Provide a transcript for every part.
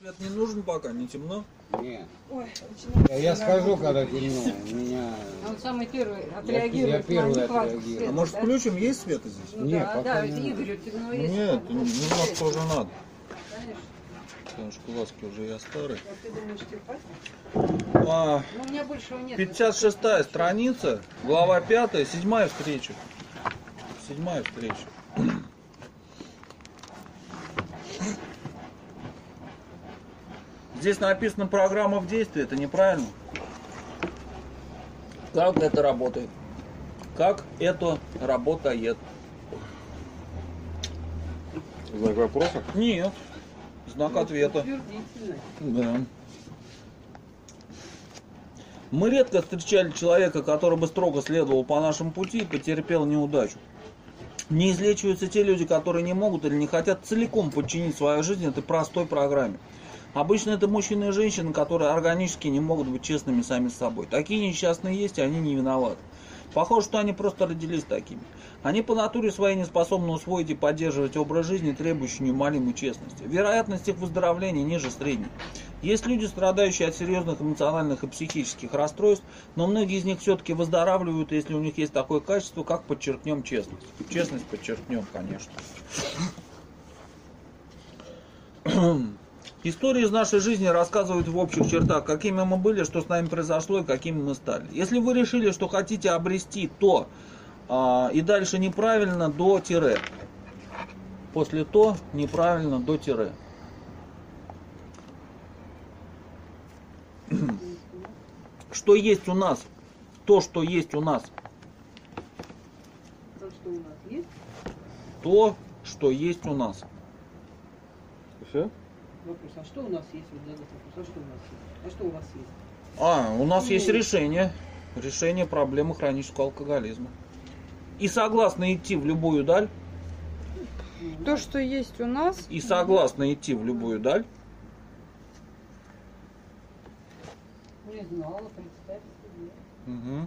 Свет не нужен пока, не темно? Нет. Ой, Я скажу, когда темно. У меня... Он самый первый отреагирует. Я первый на нехватку отреагирую. света, А может да? включим? Есть свет здесь? Ну, Нет, да, пока да, нет. Игорю темно есть. Нет, немножко тоже надо. Конечно. Потому что глазки уже я старый. Вот ты думаешь, терпать? А, Ну, у меня большего нет. 56-я страница, глава 5, 7-я встреча. 7-я встреча. Здесь написано программа в действии, это неправильно. Как это работает? Как это работает? Знак вопроса? Нет. Знак ответа. Утвердительно. Да. Мы редко встречали человека, который бы строго следовал по нашему пути и потерпел неудачу. Не излечиваются те люди, которые не могут или не хотят целиком подчинить свою жизнь этой простой программе. Обычно это мужчины и женщины, которые органически не могут быть честными сами с собой. Такие несчастные есть, и они не виноваты. Похоже, что они просто родились такими. Они по натуре своей не способны усвоить и поддерживать образ жизни, требующий неумолимой честности. Вероятность их выздоровления ниже средней. Есть люди, страдающие от серьезных эмоциональных и психических расстройств, но многие из них все-таки выздоравливают, если у них есть такое качество, как подчеркнем честность. Честность подчеркнем, конечно. Истории из нашей жизни рассказывают в общих чертах, какими мы были, что с нами произошло и какими мы стали. Если вы решили, что хотите обрести то и дальше неправильно, до тире. После то неправильно, до тире. Что есть у нас? То, что есть у нас. То, что у нас есть. То, что есть у нас. Все? Вопрос, а что у нас есть? Вот задать вопрос, а что у нас есть? А что у вас есть? У нас есть решение. Решение проблемы хронического алкоголизма. И согласны идти в любую даль. То, что есть у нас. И согласны идти в любую даль. Не знала, представь себе. Угу.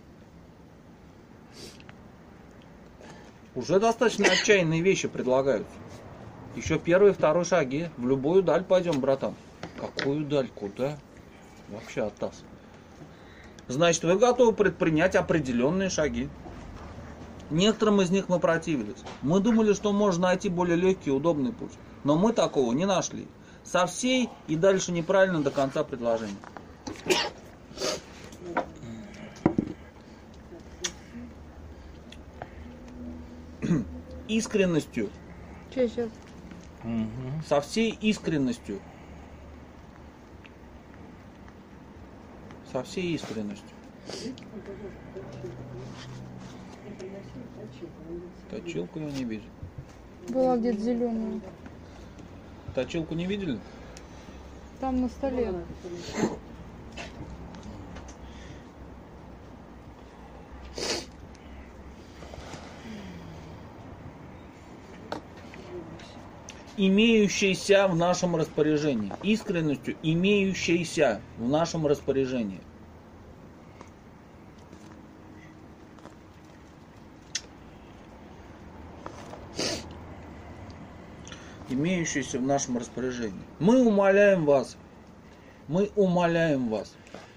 Уже достаточно отчаянные вещи предлагаются. Еще первый и второй шаги. В любую даль пойдем, братан. Какую даль? Куда? Вообще атас. Значит, вы готовы предпринять определенные шаги. Некоторым из них мы противились. Мы думали, что можно найти более легкий и удобный путь. Но мы такого не нашли. Со всей и дальше неправильно до конца предложения. Искренностью. Сейчас. Со всей искренностью. Со всей искренностью. Точилку я не вижу. Была где-то зеленая. Точилку не видели? Там на столе. Имеющейся в нашем распоряжении. Искренностью, имеющейся в нашем распоряжении. Имеющейся в нашем распоряжении. Мы умоляем вас. Мы умоляем вас.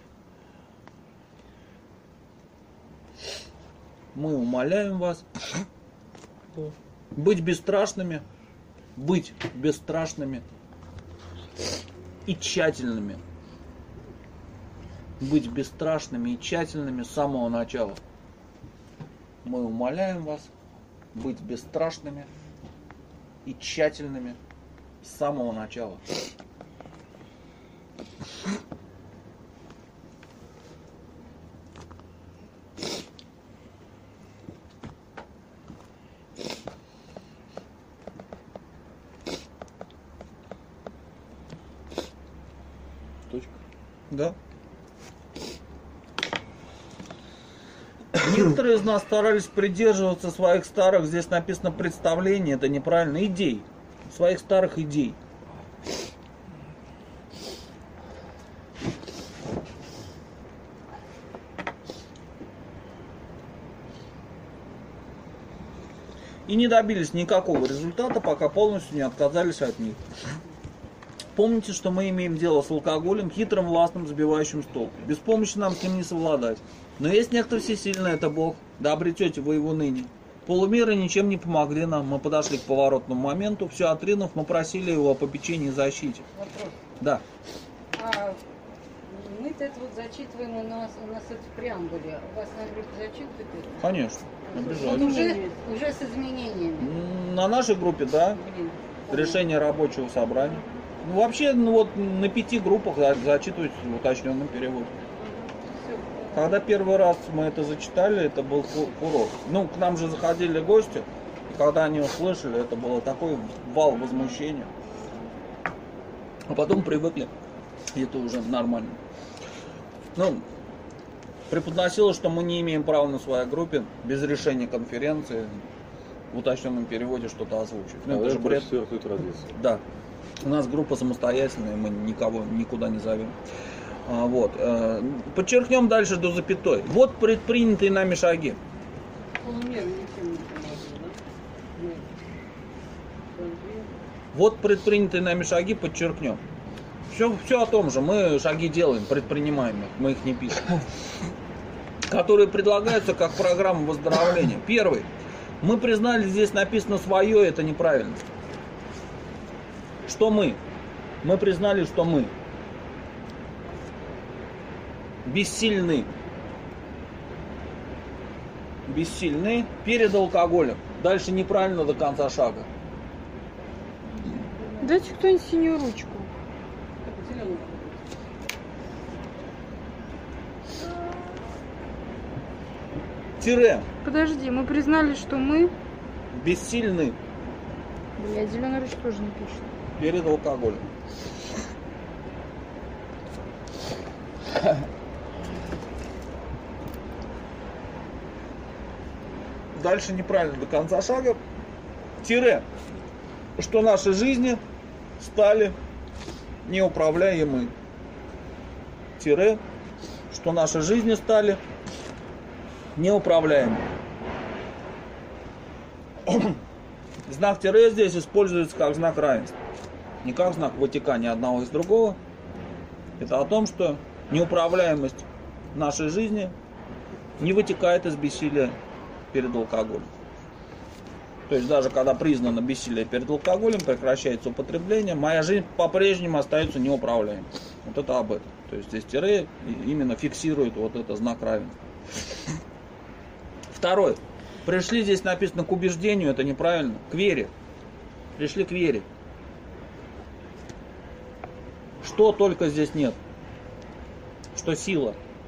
Мы умоляем вас быть бесстрашными. Быть бесстрашными и тщательными. Быть бесстрашными и тщательными с самого начала. Мы умоляем вас быть бесстрашными и тщательными с самого начала. Да. Некоторые из нас старались придерживаться своих старых, здесь написано представлений, это неправильно, идей. Своих старых идей. И не добились никакого результата, пока полностью не отказались от них. Помните, что мы имеем дело с алкоголем, хитрым, властным, забивающим с толку. Без помощи нам с ним не совладать. Но есть некто всесильный, это Бог. Да обретете вы его ныне. Полумеры ничем не помогли нам. Мы подошли к поворотному моменту. Все отринув, мы просили его о попечении и защите. Вопрос. Да. А мы-то это вот зачитываем, у нас это в преамбуле. У вас на группе зачитывают это? Конечно. Вот Обязательно. уже с изменениями. На нашей группе, да. Блин. Решение рабочего собрания. Ну, вообще, вот на 5 группах зачитывается в уточненном переводе. Всё. Когда первый раз мы это зачитали, это был фурор. Ну, к нам же заходили гости, и когда они услышали, это было такой вал возмущения. А потом привыкли, и это уже нормально. Ну, преподносилось, что мы не имеем права на своей группе без решения конференции в уточненном переводе что-то озвучить. Ну, это же бред. Четвертую традицию. Да. У нас группа самостоятельная, мы никого никуда не зовем. Вот. Подчеркнем дальше до запятой. Вот предпринятые нами шаги. Полумер ничем не помогли, да? Нет. Вот предпринятые нами шаги подчеркнем. Все о том же. Мы шаги делаем, предпринимаем их, мы их не пишем. Которые предлагаются как программа выздоровления. Первый. Мы признали, здесь написано свое, это неправильно. Что мы? Мы признали, что мы бессильны. Бессильны перед алкоголем. Дальше неправильно до конца шага. Дайте кто-нибудь синюю ручку. Так, зелёную. Тире. Подожди, мы признали, что мы... Бессильны Блядь, зеленая ручка тоже не пишет. перед алкоголем. Дальше неправильно до конца шага. Тире. Что наши жизни стали неуправляемы. Тире. Что наши жизни стали неуправляемы. Знак тире здесь используется как знак равенства. Не как знак вытекания одного из другого. Это о том, что неуправляемость нашей жизни не вытекает из бессилия перед алкоголем. То есть даже когда признано бессилие перед алкоголем, прекращается употребление, моя жизнь по-прежнему остается неуправляемой. Вот это об этом. То есть здесь тире именно фиксирует вот этот знак равенства. Второй. Пришли, здесь написано к убеждению, это неправильно. К вере. Пришли к вере. Что только здесь нет? Что сила,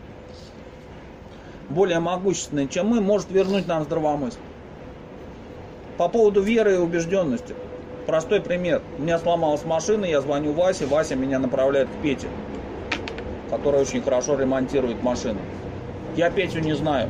более могущественная, чем мы, может вернуть нам здравомыслие. По поводу веры и убежденности. Простой пример. У меня сломалась машина, я звоню Васе, Вася меня направляет к Пете, который очень хорошо ремонтирует машины. Я Петю не знаю.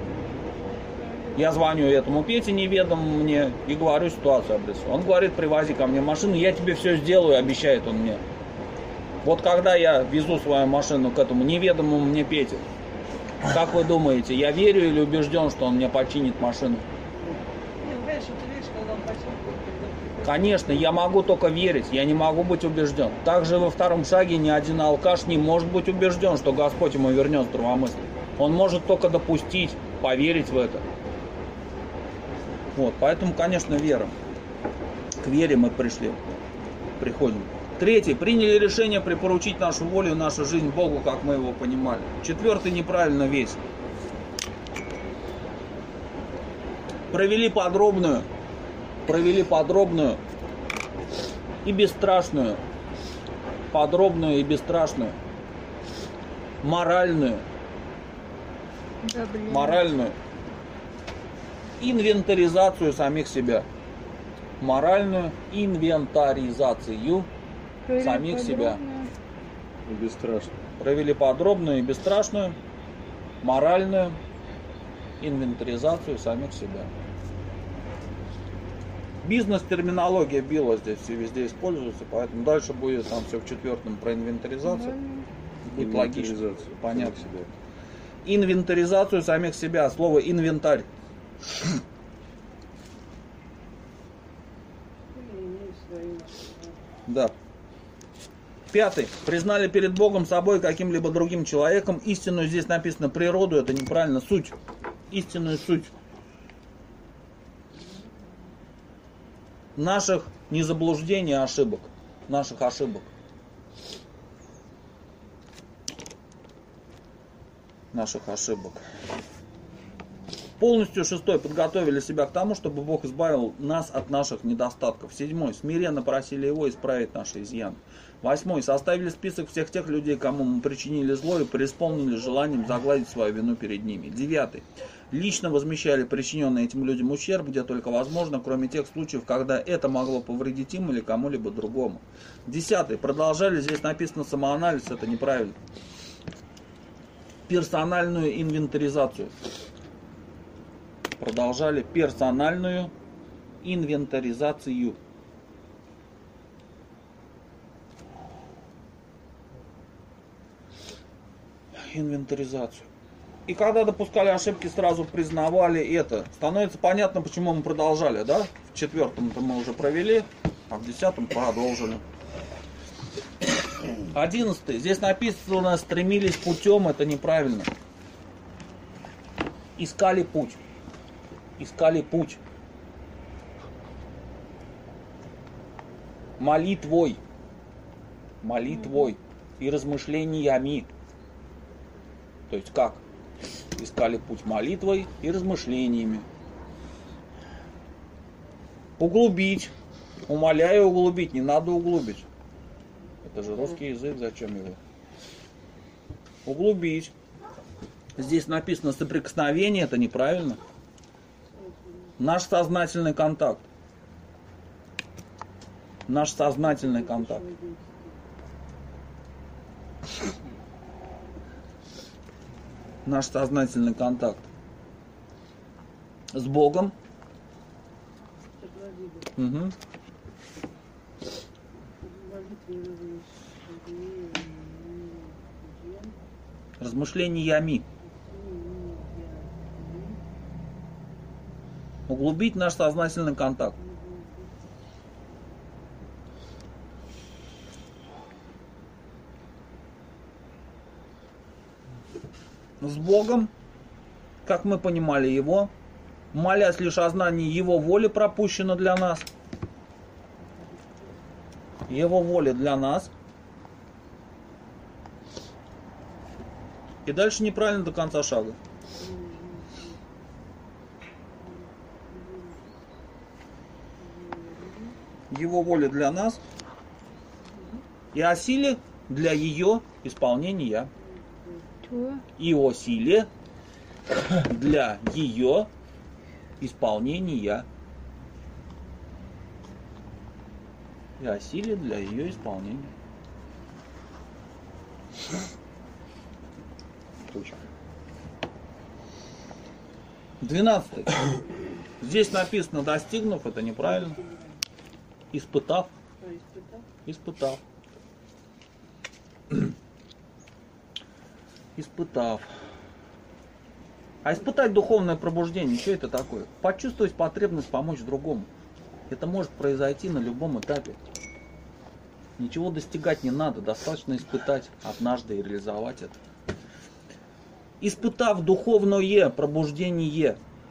Я звоню этому Пете неведомому мне и говорю ситуацию обрисую. Он говорит, привози ко мне машину, я тебе все сделаю, обещает он мне. Вот когда я везу свою машину к этому неведомому мне Пете, как вы думаете, я верю или убежден, что он мне починит машину? Не, знаешь, что ты видишь, когда он почему-то... Конечно, я могу только верить, я не могу быть убежден. Также во втором шаге ни один алкаш не может быть убежден, что Господь ему вернет здравомыслие. Он может только допустить, поверить в это. Вот, поэтому, конечно, вера. К вере мы приходим. Третий. Приняли решение припоручить нашу волю и нашу жизнь Богу, как мы его понимали. Четвертый. Неправильно весь. Провели подробную и бесстрашную, моральную инвентаризацию самих себя. Моральную инвентаризацию самих себя. И бесстрашно. Провели подробную и бесстрашную моральную инвентаризацию самих себя. Бизнес-терминология Билла здесь все везде используется, поэтому дальше будет там все в четвертом про инвентаризацию. Будет логично. Инвентаризацию Понятно. самих себя. Инвентаризацию самих себя. Слово инвентарь. Да. Пятый. Признали перед Богом собой каким-либо другим человеком истинную, здесь написано природу, это неправильно, суть. Истинную суть наших незаблуждений, ошибок. Наших ошибок. Наших ошибок. Полностью, шестой, подготовили себя к тому, чтобы Бог избавил нас от наших недостатков. Седьмой, смиренно просили Его исправить наши изъяны. Восьмой, составили список всех тех людей, кому мы причинили зло и преисполнили желанием загладить свою вину перед ними. Девятый, лично возмещали причиненный этим людям ущерб, где только возможно, кроме тех случаев, когда это могло повредить им или кому-либо другому. Десятый, продолжали, здесь написано самоанализ, это неправильно. Персональную инвентаризацию. Продолжали персональную инвентаризацию. Инвентаризацию. И когда допускали ошибки, сразу признавали это. Становится понятно, почему мы продолжали, да? В четвертом-то мы уже провели, а в десятом продолжили. 11. Здесь написано, стремились путем, это неправильно. Искали путь. Искали путь. Молитвой. Молитвой и размышлениями. То есть как? Искали путь молитвой и размышлениями. Углубить. Умоляю углубить, не надо углубить. Это же русский язык, зачем его? Углубить. Здесь написано соприкосновение, это неправильно. Наш сознательный контакт. Наш сознательный контакт. Наш сознательный контакт с Богом. Угу. Размышлениями. Углубить наш сознательный контакт. С Богом, как мы понимали Его, молясь лишь о знании Его воли пропущено для нас. Его воля для нас. И дальше неправильно до конца шага. Его воля для нас. И о силе для ее исполнения. И о силе для ее исполнения. И о силе для ее исполнения. Точка. 12. Здесь написано достигнув, это неправильно. Испытав. Испытав. Испытав. А испытать духовное пробуждение, что это такое? Почувствовать потребность помочь другому. Это может произойти на любом этапе. Ничего достигать не надо, достаточно испытать однажды и реализовать это. Испытав духовное пробуждение.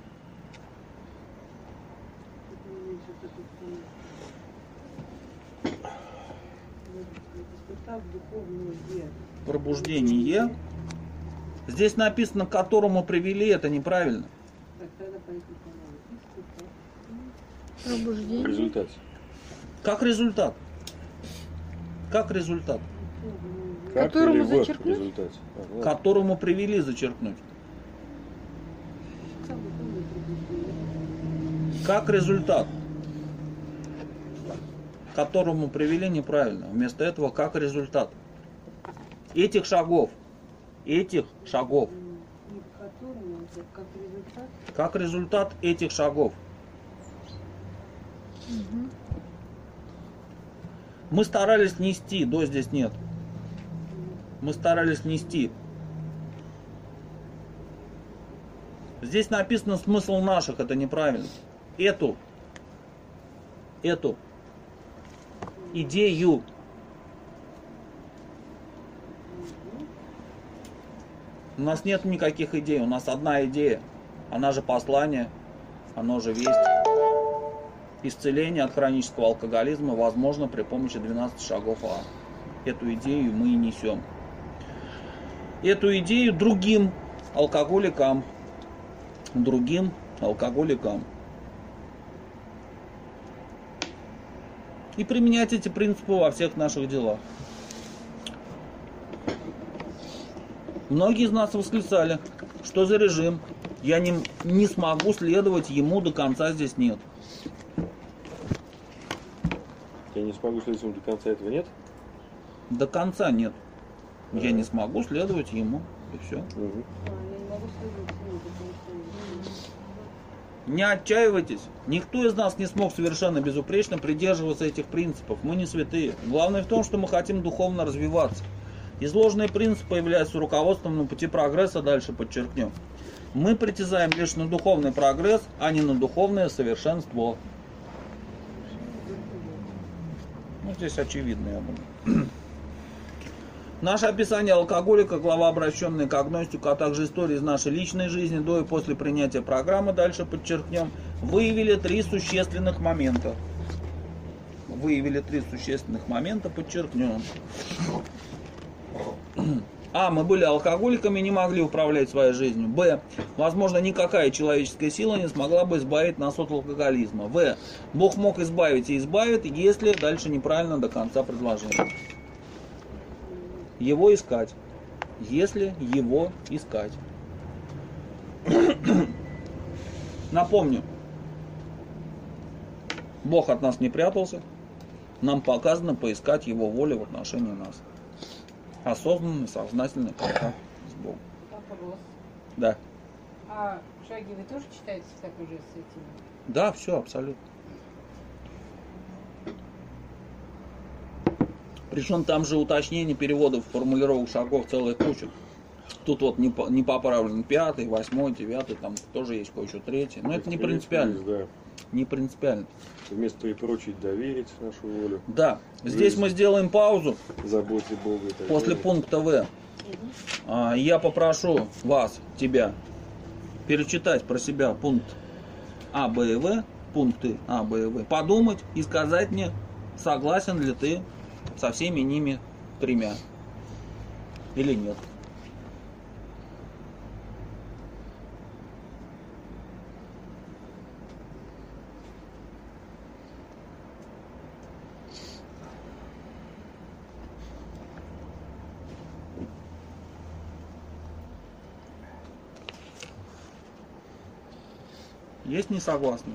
Пробуждение. Здесь написано, к которому привели, это неправильно. Пробуждение. В результате. Как результат. Как результат. Как Которому или в зачеркнуть? результате? К которому привели зачеркнуть. Как результат. К которому привели неправильно. Вместо этого как результат. Этих шагов. Этих шагов. Как результат этих шагов. Угу. Мы старались нести, до здесь нет. Мы старались нести. Здесь написано смысл наших, это неправильно. Эту идею У нас нет никаких идей, у нас одна идея. Она же послание, оно же весть. Исцеление от хронического алкоголизма возможно при помощи 12 шагов А. Эту идею мы и несем. Эту идею другим алкоголикам. И применять эти принципы во всех наших делах. Многие из нас восклицали, что за режим, я не смогу следовать ему до конца, здесь нет. Я не смогу следовать ему до конца, этого нет? До конца нет. Я не смогу следовать ему, и все. Я не могу следовать ему, потому что... Не отчаивайтесь. Никто из нас не смог совершенно безупречно придерживаться этих принципов. Мы не святые. Главное в том, что мы хотим духовно развиваться. Изложенные принципы являются руководством на пути прогресса, дальше подчеркнем. Мы притязаем лишь на духовный прогресс, а не на духовное совершенство. Ну, здесь очевидно, я думаю. Наше описание алкоголика, глава, обращенная к агностику, а также истории из нашей личной жизни до и после принятия программы, дальше подчеркнем, выявили три существенных момента. Подчеркнем. А. Мы были алкоголиками и не могли управлять своей жизнью. Б. Возможно, никакая человеческая сила не смогла бы избавить нас от алкоголизма. В. Бог мог избавить и избавит, если дальше неправильно до конца предложения. Его искать. Если его искать. Напомню. Бог от нас не прятался. Нам показано поискать его волю в отношении нас. Осознанный, сознательный контакт с Богом. Вопрос. Да. А шаги вы тоже читаете так уже с этими? Да, все, абсолютно. Причем там же уточнение переводов, формулировок шагов целая куча. Тут вот не поправлен 5, 8, 9, там тоже есть кое-что 3. Но это не принципиально. Да. Не принципиально. Вместо припоручить доверить нашу волю. Да. Здесь мы сделаем паузу. Заботе Бога и так После далее. пункта В. Я попрошу вас, тебя, перечитать про себя пункт А, Б и В. Пункты А, Б и В. Подумать и сказать мне, согласен ли ты со всеми ними тремя или нет. Есть не согласны?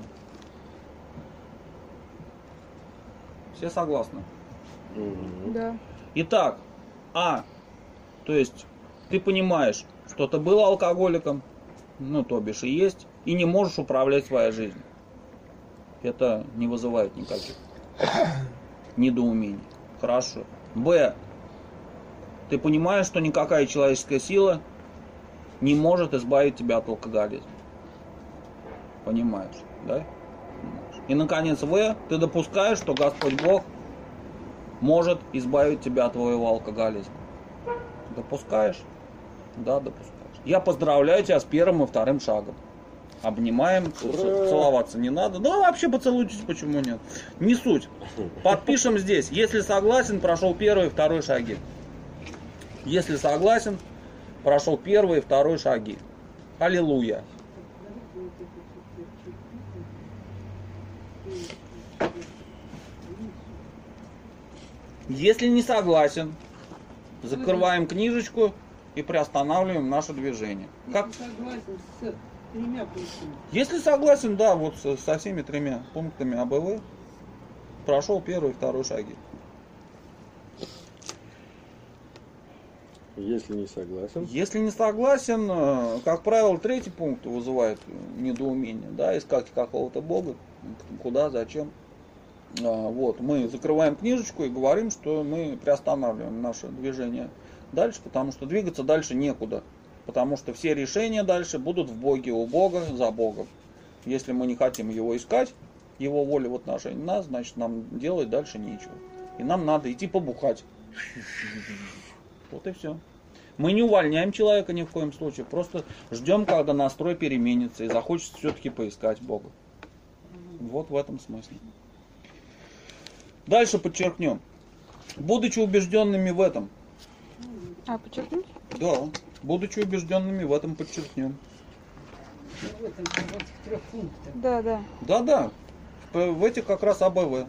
Все согласны? Да. Итак, А, то есть ты понимаешь, что ты был алкоголиком, ну то бишь и есть, и не можешь управлять своей жизнью. Это не вызывает никаких недоумений. Хорошо. Б, ты понимаешь, что никакая человеческая сила не может избавить тебя от алкоголизма. Понимаешь, да? И, наконец, В, ты допускаешь, что Господь Бог может избавить тебя от твоего алкоголизма. Допускаешь? Да, допускаешь. Я поздравляю тебя с первым и вторым шагом. Обнимаем, целоваться не надо. Да, вообще поцелуйтесь, почему нет? Не суть. Подпишем здесь. Если согласен, прошел первый и второй шаги. Если согласен, прошел первый и второй шаги. Аллилуйя. Если не согласен, закрываем книжечку и приостанавливаем наше движение. Как? Согласен с тремя пунктами. Если согласен, да, вот со всеми тремя пунктами АБВ, прошел первый и второй шаги. Если не согласен. Если не согласен, как правило, третий пункт вызывает недоумение, да, искать какого-то Бога, куда, зачем. Вот, мы закрываем книжечку и говорим, что мы приостанавливаем наше движение дальше, потому что двигаться дальше некуда. Потому что все решения дальше будут в Боге, у Бога, за Богом. Если мы не хотим Его искать, Его волю в отношении нас, значит нам делать дальше нечего. И нам надо идти побухать. Вот и все. Мы не увольняем человека ни в коем случае, просто ждем, когда настрой переменится и захочется все-таки поискать Бога. Вот в этом смысле. Дальше подчеркнем. Будучи убежденными в этом. Подчеркнуть? Да, будучи убежденными в этом подчеркнем. В этих 3 пунктах. Да. Да. В этих как раз АБВ.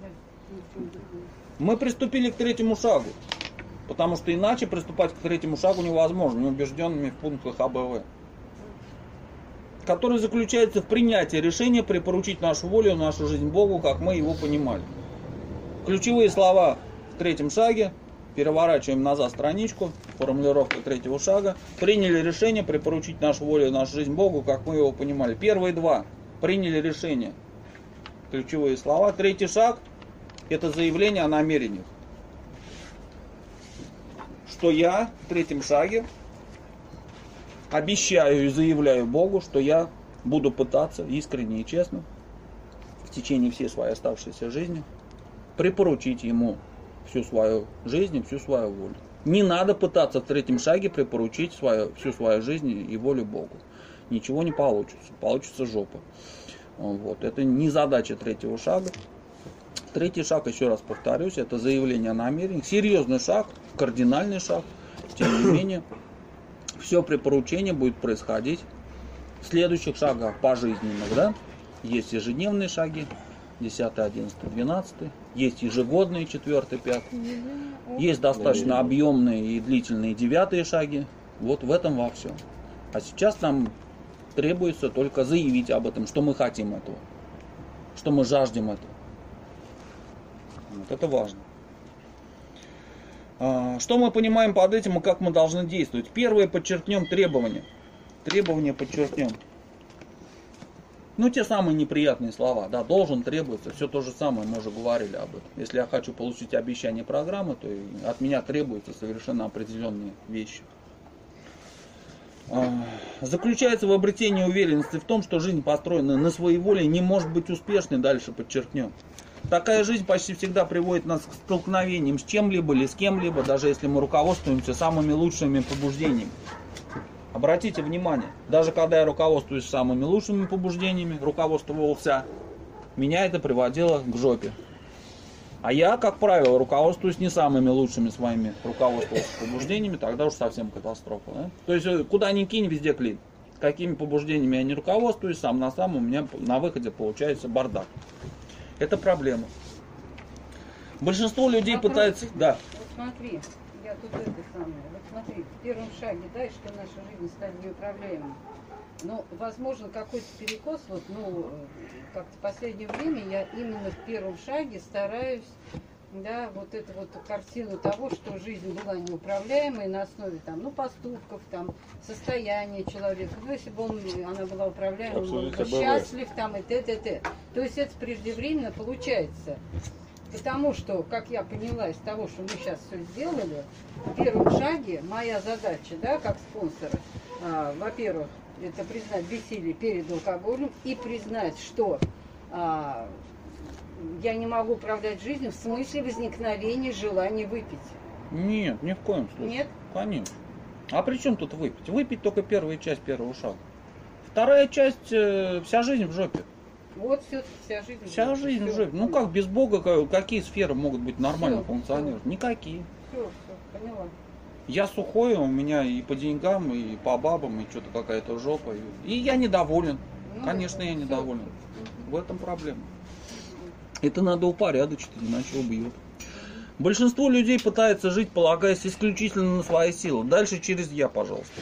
Мы приступили к 3-му шагу. Потому что иначе приступать к 3-му шагу невозможно, неубежденными в пунктах АБВ. Который заключается в принятии решения припоручить нашу волю и нашу жизнь Богу, как мы его понимали. Ключевые слова в 3-м шаге. Переворачиваем назад страничку. Формулировка 3-го шага. Приняли решение припоручить нашу волю и нашу жизнь Богу, как мы его понимали. Первые 2. Приняли решение. Ключевые слова. 3-й шаг. Это заявление о намерениях. Что я в 3-м шаге обещаю и заявляю Богу, что я буду пытаться искренне и честно в течение всей своей оставшейся жизни припоручить Ему всю свою жизнь и всю свою волю. Не надо пытаться в 3-м шаге припоручить всю свою жизнь и волю Богу. Ничего не получится. Получится жопа. Вот. Это не задача 3-го шага. 3-й шаг, еще раз повторюсь, это заявление о намерениях. Серьезный шаг, кардинальный шаг. Тем не менее, все припоручение будет происходить в следующих шагах пожизненных. Да? Есть ежедневные шаги, 10, 11, 12. Есть ежегодные, 4, 5. Есть достаточно объемные и длительные 9 шаги. Вот в этом во всем. А сейчас нам требуется только заявить об этом, что мы хотим этого. Что мы жаждем этого. Вот это важно. Что мы понимаем под этим и как мы должны действовать? Первое, подчеркнем требования. Требования подчеркнем. Те самые неприятные слова. Да, должен, требуется. Все то же самое, мы уже говорили об этом. Если я хочу получить обещание программы, то от меня требуются совершенно определенные вещи. Заключается в обретении уверенности в том, что жизнь, построенная на своей воле, не может быть успешной. Дальше подчеркнем. Такая жизнь почти всегда приводит нас к столкновениям с чем-либо или с кем-либо, даже если мы руководствуемся самыми лучшими побуждениями. Обратите внимание, даже когда я руководствуюсь самыми лучшими побуждениями, руководствовался, меня это приводило к жопе. А я, как правило, руководствуюсь не самыми лучшими своими руководствующими побуждениями, тогда уж совсем катастрофа. Да? То есть, куда ни кинь, везде клин. Какими побуждениями я не руководствуюсь, сам на самом у меня на выходе получается бардак. Это проблема. Большинство людей пытается... Да. Вот смотри, я тут это самое. Вот смотри, в 1-м шаге, да, и что наша жизнь стала неуправляемой. Но, возможно, какой-то перекос, как-то в последнее время я именно в 1-м шаге стараюсь, да, вот эту вот картину того, что жизнь была неуправляемой на основе поступков, состояния человека. Если бы она была управляемой, он был бы счастлив, и т. То есть это преждевременно получается. Потому что, как я поняла из того, что мы сейчас все сделали, в 1-м шаге моя задача, да, как спонсора, во-первых, это признать бессилие перед алкоголем и признать, что я не могу управлять жизнью в смысле возникновения желания выпить. Нет, ни в коем случае. Нет? Конечно. А при чем тут выпить? Выпить только первая часть 1-го шага. Вторая часть, вся жизнь в жопе. Вот все-таки вся жизнь. Вся жизнь в жопе. Как без Бога, какие сферы могут быть нормально функционировать? Никакие. Все, поняла. Я сухой, у меня и по деньгам, и по бабам, и что-то какая-то жопа. И я недоволен. Конечно, я недоволен. В этом проблема. Это надо упорядочить, иначе убьет. Большинство людей пытается жить, полагаясь исключительно на свои силы. Дальше через «я», пожалуйста.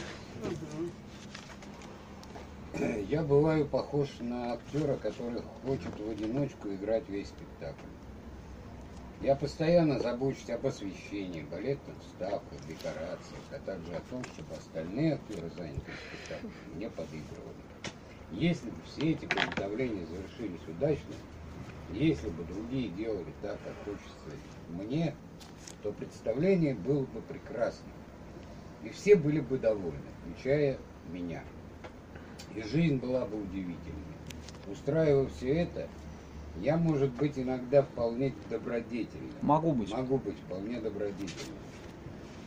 Я бываю похож на актера, который хочет в одиночку играть весь спектакль. Я постоянно забочусь об освещении, балетных вставках, декорациях, а также о том, чтобы остальные актеры, занятые спектаклем, мне подыгрывали. Если бы все эти приготовления завершились удачно, если бы другие делали так, как хочется мне, то представление было бы прекрасным. И все были бы довольны, включая меня. И жизнь была бы удивительной. Устраивая все это, я, может быть, иногда вполне добродетельным. Могу быть вполне добродетельным.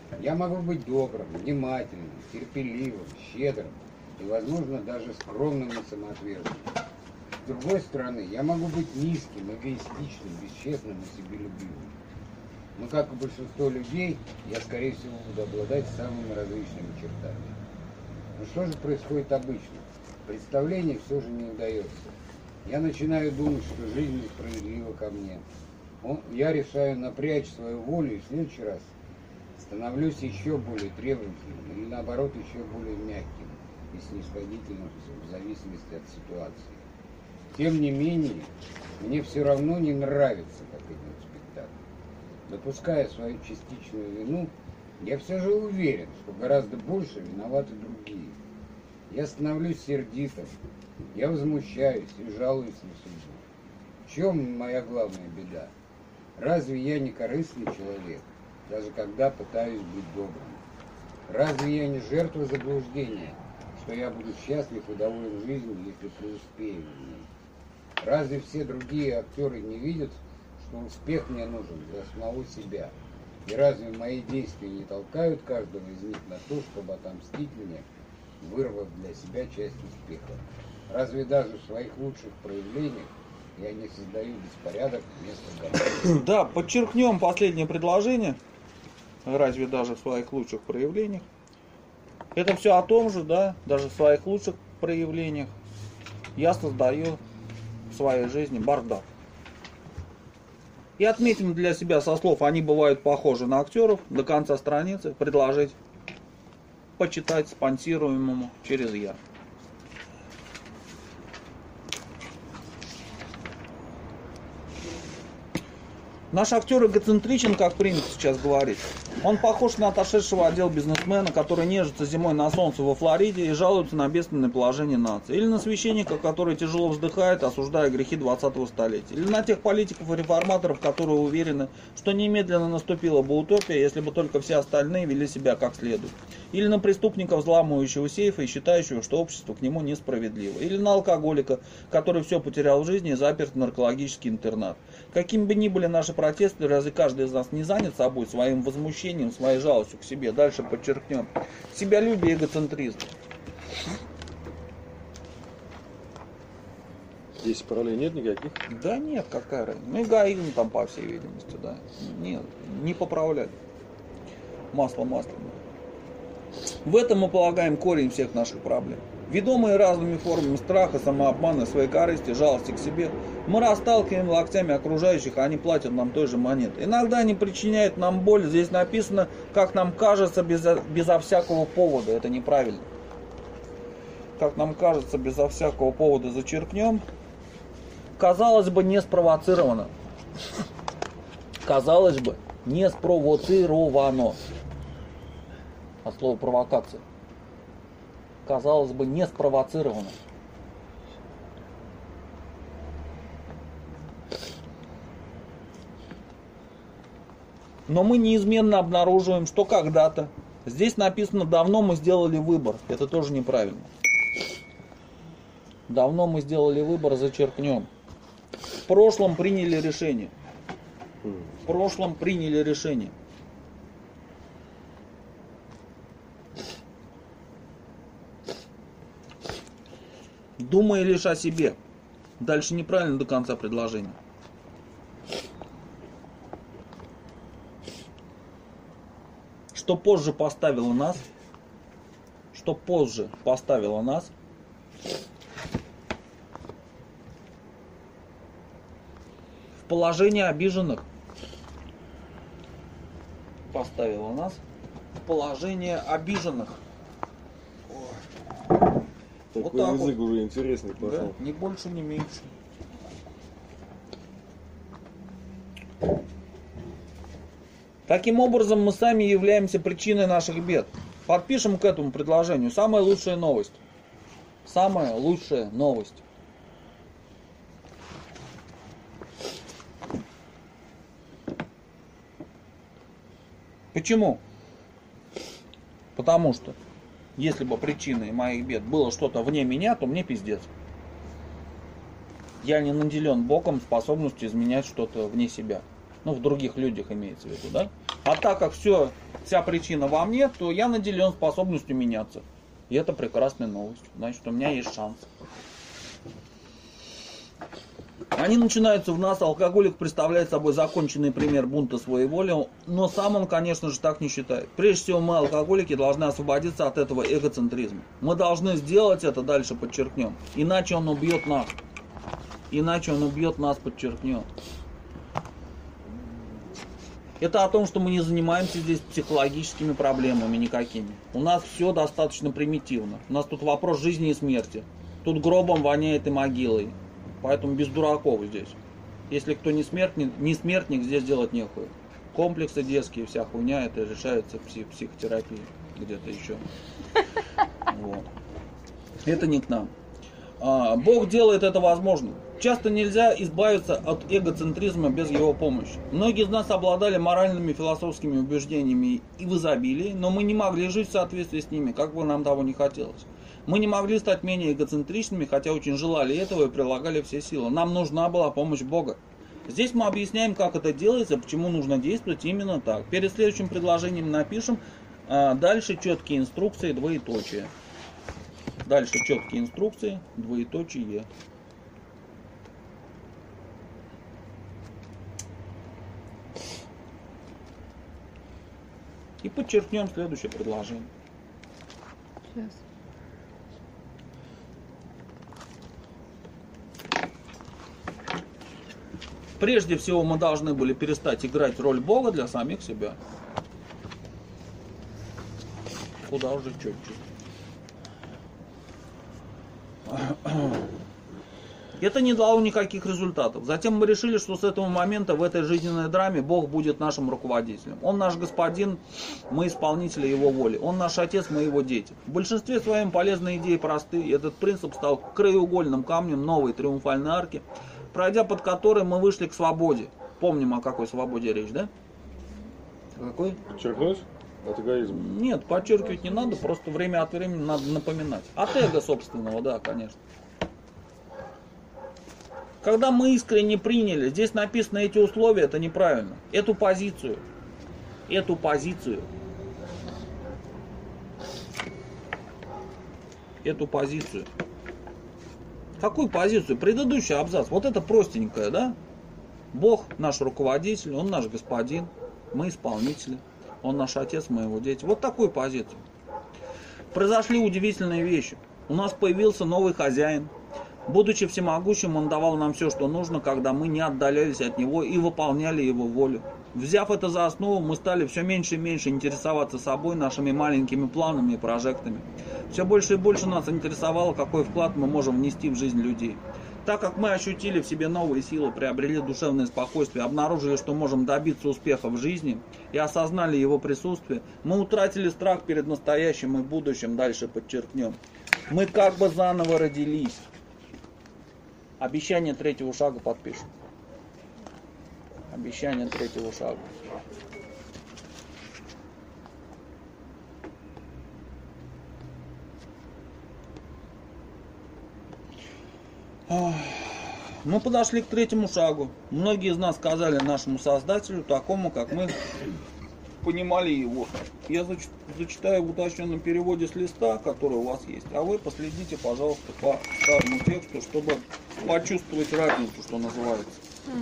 Я могу быть добрым, внимательным, терпеливым, щедрым и, возможно, даже скромным и самоотверженным. С другой стороны, я могу быть низким, эгоистичным, бесчестным и себелюбивым. Но, как и большинство людей, я, скорее всего, буду обладать самыми различными чертами. Но что же происходит обычно? Представление все же не удается. Я начинаю думать, что жизнь несправедлива ко мне. Я решаю напрячь свою волю и в следующий раз становлюсь еще более требовательным или, наоборот, еще более мягким и снисходительным в зависимости от ситуации. Тем не менее, мне все равно не нравится, как идет спектакль. Допуская свою частичную вину, я все же уверен, что гораздо больше виноваты другие. Я становлюсь сердитым, я возмущаюсь и жалуюсь на судьбу. В чем моя главная беда? Разве я не корыстный человек, даже когда пытаюсь быть добрым? Разве я не жертва заблуждения, что я буду счастлив и доволен жизнью, если преуспею в ней? Разве все другие актеры не видят, что успех мне нужен для самого себя? И разве мои действия не толкают каждого из них на то, чтобы отомстить мне, вырвав для себя часть успеха? Разве даже в своих лучших проявлениях я не создаю беспорядок вместо добра? Да, подчеркнем последнее предложение. Разве даже в своих лучших проявлениях? Это все о том же, да, даже в своих лучших проявлениях я создаю в своей жизни бардак. И отметим для себя со слов «они бывают похожи на актеров» до конца страницы предложить почитать спонсируемому через «Я». Наш актер эгоцентричен, как принято сейчас говорить. Он похож на отошедшего отдел бизнесмена, который нежится зимой на солнце во Флориде и жалуется на бедственное положение нации. Или на священника, который тяжело вздыхает, осуждая грехи 20-го столетия. Или на тех политиков и реформаторов, которые уверены, что немедленно наступила бы утопия, если бы только все остальные вели себя как следует. Или на преступника, взламывающего сейфы и считающего, что общество к нему несправедливо. Или на алкоголика, который все потерял в жизни и заперт в наркологический интернат. Какими бы ни были наши протесты, разве каждый из нас не занят собой, своим возмущением, своей жалостью к себе? Дальше подчеркнем. Себялюбие и эгоцентризм. Здесь параллелей нет никаких? Да нет, какая разница. Ну, эгоизм там, по всей видимости, да. Нет, не поправлять. Масло масляное. В этом мы полагаем корень всех наших проблем. Ведомые разными формами страха, самообмана, своей корысти, жалости к себе, мы расталкиваем локтями окружающих, а они платят нам той же монетой. Иногда они причиняют нам боль. Здесь написано, как нам кажется, безо всякого повода. Это неправильно. Как нам кажется, безо всякого повода зачеркнем. Казалось бы, не спровоцировано. Казалось бы, не спровоцировано. От слова провокация. Казалось бы, не спровоцировано. Но мы неизменно обнаруживаем, что когда-то, здесь написано, давно мы сделали выбор. Это тоже неправильно. Давно мы сделали выбор, зачеркнем. В прошлом приняли решение. В прошлом приняли решение. Думая лишь о себе. Дальше неправильно до конца предложения. Что позже поставило нас в положение обиженных. Поставило нас в положение обиженных. Такой вот язык вот. уже интересный пошел. Да, ни больше, ни меньше. Таким образом, мы сами являемся причиной наших бед. Подпишем к этому предложению. Самая лучшая новость. Самая лучшая новость. Почему? Потому что если бы причиной моих бед было что-то вне меня, то мне пиздец. Я не наделен Богом способностью изменять что-то вне себя. Ну, в других людях имеется в виду, да? А так как вся причина во мне, то я наделен способностью меняться. И это прекрасная новость. Значит, у меня есть шанс. Они начинаются в нас. Алкоголик представляет собой законченный пример бунта своей воли, но сам он, конечно же, так не считает. Прежде всего, мы, алкоголики, должны освободиться от этого эгоцентризма. Мы должны сделать это, дальше подчеркнем. Иначе он убьет нас. Иначе он убьет нас, подчеркнем. Это о том, что мы не занимаемся здесь психологическими проблемами никакими. У нас все достаточно примитивно. У нас тут вопрос жизни и смерти. Тут гробом воняет и могилой. Поэтому без дураков здесь. Если кто не смертник, здесь делать нехуй. Комплексы детские, вся хуйня, это решается в психотерапии. Где-то еще. Вот. Это не к нам. Бог делает это возможным. Часто нельзя избавиться от эгоцентризма без его помощи. Многие из нас обладали моральными философскими убеждениями и в изобилии, но мы не могли жить в соответствии с ними, как бы нам того не хотелось. Мы не могли стать менее эгоцентричными, хотя очень желали этого и прилагали все силы. Нам нужна была помощь Бога. Здесь мы объясняем, как это делается, почему нужно действовать именно так. Перед следующим предложением напишем дальше четкие инструкции, двоеточие. Дальше четкие инструкции, двоеточие. И подчеркнем следующее предложение. Сейчас. Прежде всего мы должны были перестать играть роль Бога для самих себя. Куда уже четче. Это не дало никаких результатов. Затем мы решили, что с этого момента в этой жизненной драме Бог будет нашим руководителем. Он наш господин, мы исполнители его воли. Он наш отец, мы его дети. В большинстве своем полезные идеи просты. И этот принцип стал краеугольным камнем новой триумфальной арки, пройдя под которой мы вышли к свободе. Помним, о какой свободе речь, да? Какой? Подчеркнуть? От эгоизма. Нет, подчеркивать не надо, просто время от времени надо напоминать. От эго собственного, да, конечно. Когда мы искренне приняли, здесь написано эти условия, это неправильно. Эту позицию. Какую позицию? Предыдущий абзац. Вот это простенькое, да? Бог наш руководитель, Он наш господин, мы исполнители. Он наш отец, мы его дети. Вот такую позицию. Произошли удивительные вещи. У нас появился новый хозяин. Будучи всемогущим, он давал нам все, что нужно, когда мы не отдалялись от него и выполняли его волю. Взяв это за основу, мы стали все меньше и меньше интересоваться собой, нашими маленькими планами и прожектами. Все больше и больше нас интересовало, какой вклад мы можем внести в жизнь людей. Так как мы ощутили в себе новые силы, приобрели душевное спокойствие, обнаружили, что можем добиться успеха в жизни и осознали его присутствие, мы утратили страх перед настоящим и будущим, дальше подчеркнем. Мы как бы заново родились. Обещание третьего шага подпишем. Обещание третьего шага. Мы подошли к третьему шагу. Многие из нас сказали нашему Создателю, такому, как мы понимали его. Я зачитаю в уточненном переводе с листа, который у вас есть, а вы последите, пожалуйста, по старому тексту, чтобы почувствовать разницу, что называется.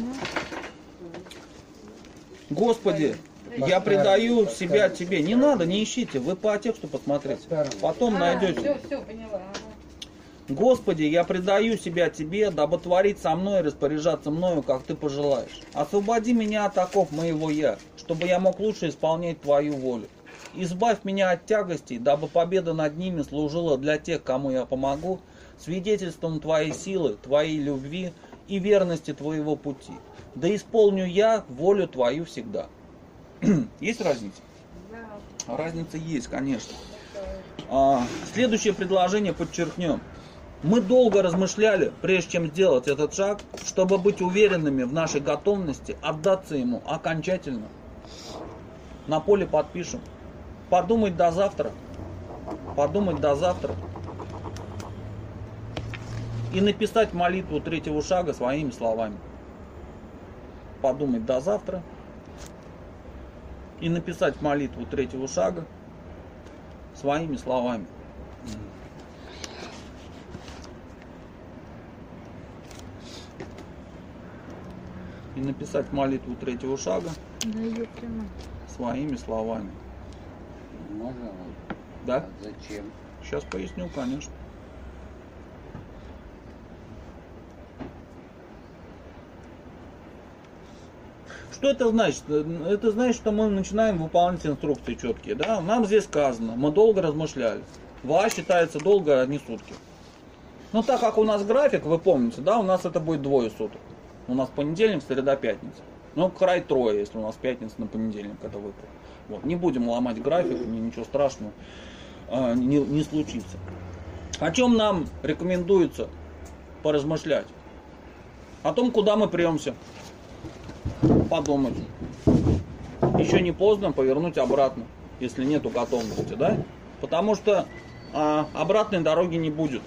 Господи, я предаю себя Тебе. Не надо, не ищите, вы по тексту посмотрите. Потом найдете. Все, поняла. Господи, я предаю себя Тебе, дабы творить со мной и распоряжаться мною, как Ты пожелаешь. Освободи меня от оков моего «я», чтобы я мог лучше исполнять Твою волю. Избавь меня от тягостей, дабы победа над ними служила для тех, кому я помогу, свидетельством Твоей силы, Твоей любви и верности Твоего пути. Да исполню я волю Твою всегда. Есть разница? Да. Разница есть, конечно. Следующее предложение подчеркнем. Мы долго размышляли, прежде чем сделать этот шаг, чтобы быть уверенными в нашей готовности отдаться ему окончательно. На поле подпишем. Подумать до завтра. Подумать до завтра. И написать молитву третьего шага своими словами. Подумать до завтра. и написать молитву третьего шага своими словами. И написать молитву третьего шага Да ёпта мать. своими словами. Можно вот? Да? А зачем? Сейчас поясню, конечно. Что это значит? Это значит, что мы начинаем выполнять инструкции четкие. Да? Нам здесь сказано, мы долго размышляли. Ва считается долго, а не сутки. Но так как у нас график, вы помните, да, у нас это будет двое суток. У нас понедельник, среда, пятница. Ну, край трое, если у нас пятница на понедельник это выпал. Вот. Не будем ломать график, ничего страшного не случится. О чем нам рекомендуется поразмышлять? О том, куда мы премся. Подумать. Еще не поздно повернуть обратно, если нету готовности, да? Потому что обратной дороги не будет.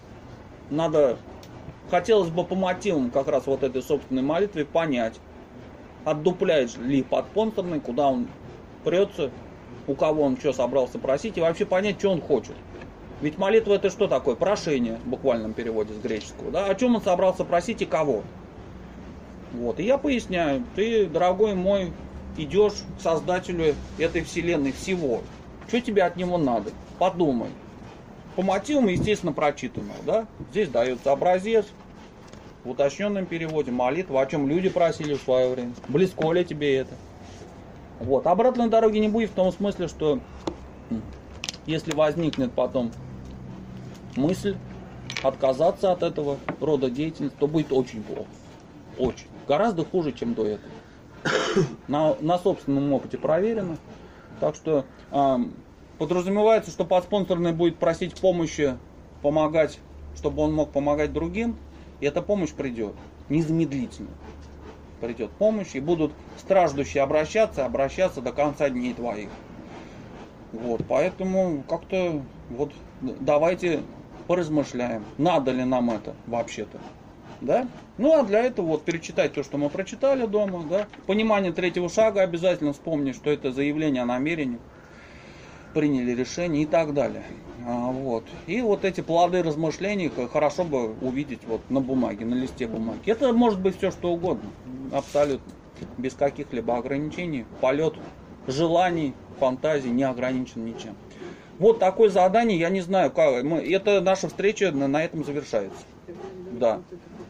Хотелось бы по мотивам как раз вот этой собственной молитвы понять, отдупляет ли подспонсорный, куда он прется, у кого он что собрался просить, и вообще понять, что он хочет. Ведь молитва это что такое? Прошение, в буквальном переводе с греческого. Да? О чем он собрался просить и кого? Вот. И я поясняю, ты, дорогой мой, идешь к создателю этой вселенной всего. Что тебе от него надо? Подумай. По мотивам, естественно, прочитанного. Да? Здесь дается образец, в уточненном переводе, молитва, о чем люди просили в свое время. Близко ли тебе это? Вот. Обратной дороги не будет в том смысле, что если возникнет потом мысль отказаться от этого рода деятельности, то будет очень плохо. Очень. Гораздо хуже, чем до этого. На собственном опыте проверено. Так что подразумевается, что подспонсорный будет просить помощи, помогать, чтобы он мог помогать другим. И эта помощь придет незамедлительно. Придет помощь, и будут страждущие обращаться до конца дней твоих. Вот, поэтому как-то вот давайте поразмышляем, надо ли нам это вообще-то. Да? Ну а для этого вот перечитать то, что мы прочитали дома, да? Понимание третьего шага, обязательно вспомнить, что это заявление о намерении, приняли решение и так далее. Вот. И вот эти плоды размышлений хорошо бы увидеть вот на бумаге, на листе бумаги. Это может быть все что угодно, абсолютно, без каких-либо ограничений. Полет желаний, фантазий не ограничен ничем. Вот такое задание, я не знаю, как. Это наша встреча на этом завершается. Да.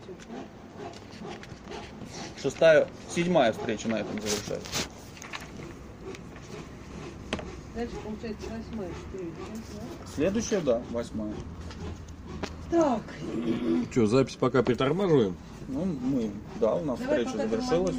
7-я встреча на этом завершается. Дальше, получается, 8-я, 4, да? Следующая, да, 8-я. Так. Что, запись пока притормаживаем? Ну, у нас Давай встреча пока завершилась.